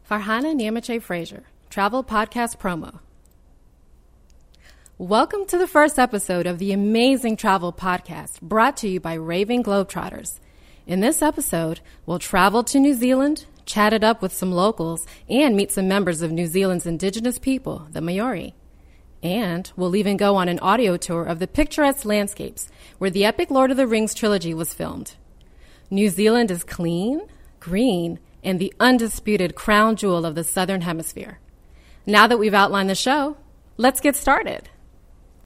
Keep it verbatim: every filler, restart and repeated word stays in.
Farhana Niamache Fraser, Travel Podcast Promo. Welcome to the first episode of the amazing travel podcast brought to you by Raving Globetrotters. In this episode, we'll travel to New Zealand, chat it up with some locals, and meet some members of New Zealand's indigenous people, the Maori. And we'll even go on an audio tour of the picturesque landscapes where the epic Lord of the Rings trilogy was filmed. New Zealand is clean, green, and the undisputed crown jewel of the Southern Hemisphere. Now that we've outlined the show, let's get started.